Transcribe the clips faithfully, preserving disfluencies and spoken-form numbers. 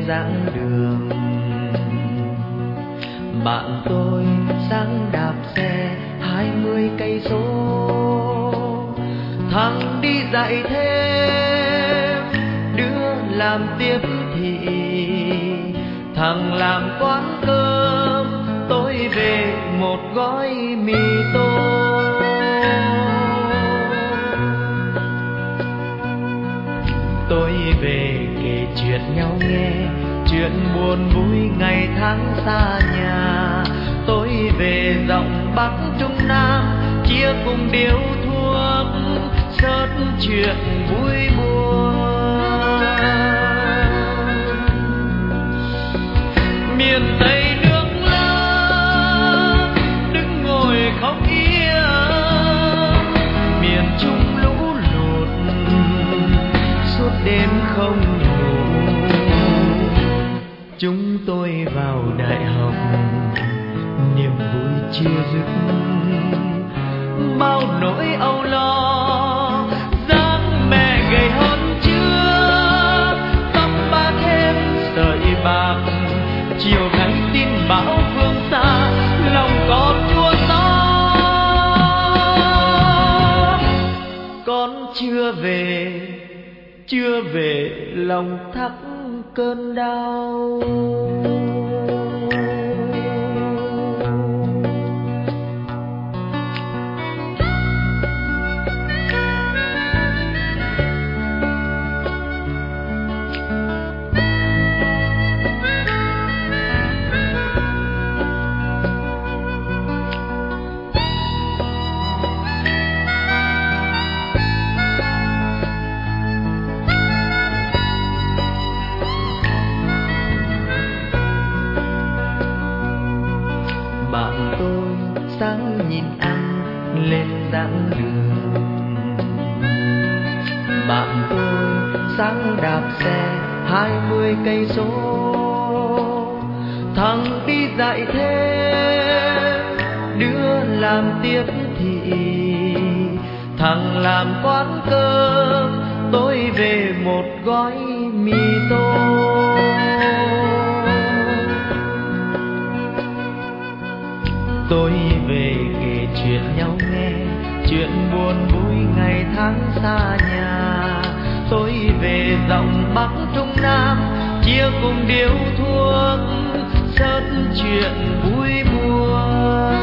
dặn đường. Bạn tôi sáng đạp xe hai mươi cây số, thằng đi dạy thêm, đứa làm tiếp thị, thằng làm quán cơm, tôi về một gói mì tôm. Tôi về kể chuyện nhau nghe, chuyện buồn vui ngày tháng xa nhà. Tôi về rộng Bắc Trung Nam, chia cùng điếu thuốc, sớt chuyện vui buồn. Miền Tây nước lớn đứng ngồi không yên, miền Trung lũ lụt suốt đêm không ngủ. Chúng tôi vào đại học, niềm vui chưa dứt, bao nỗi âu lo. Dáng mẹ gầy hơn trước, tóc ba thêm sợi bạc, chiều nay tin bão phương xa, lòng con chua xót. Con chưa về, chưa về lòng thắt cơn đau. Bạn tôi sáng nhìn anh lên dặn đường. Bạn tôi sáng đạp xe hai mươi cây số, thằng đi dạy thêm, đứa làm tiếp thị, thằng làm quán cơm, tôi về một gói mì tôm. Tôi về kể chuyện nhau nghe, chuyện buồn vui ngày tháng xa nhà. Tôi về rộng Bắc Trung Nam, chia cùng điếu thuốc, sớt chuyện vui buồn.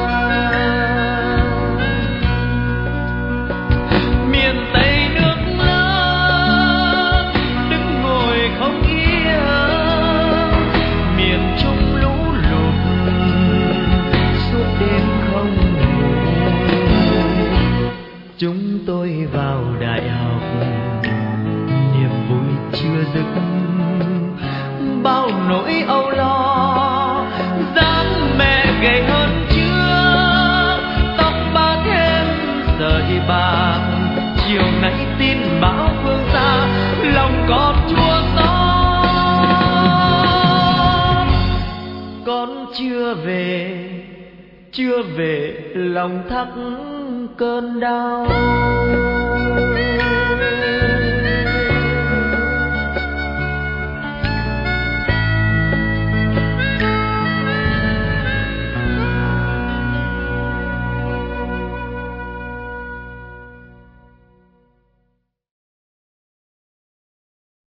Miền Tây nước lớn đứng ngồi không yên, miền Trung lũ lụt suốt đêm không ngủ. Chúng tôi vào đại học, niềm vui chưa dứt, bao nỗi âu lo. Dáng mẹ gầy hơn trước, tóc ba thêm sợi bạc, chiều nay tin bão phương xa, lòng con chua xót. Con chưa về, chưa về lòng thắt cơn đau.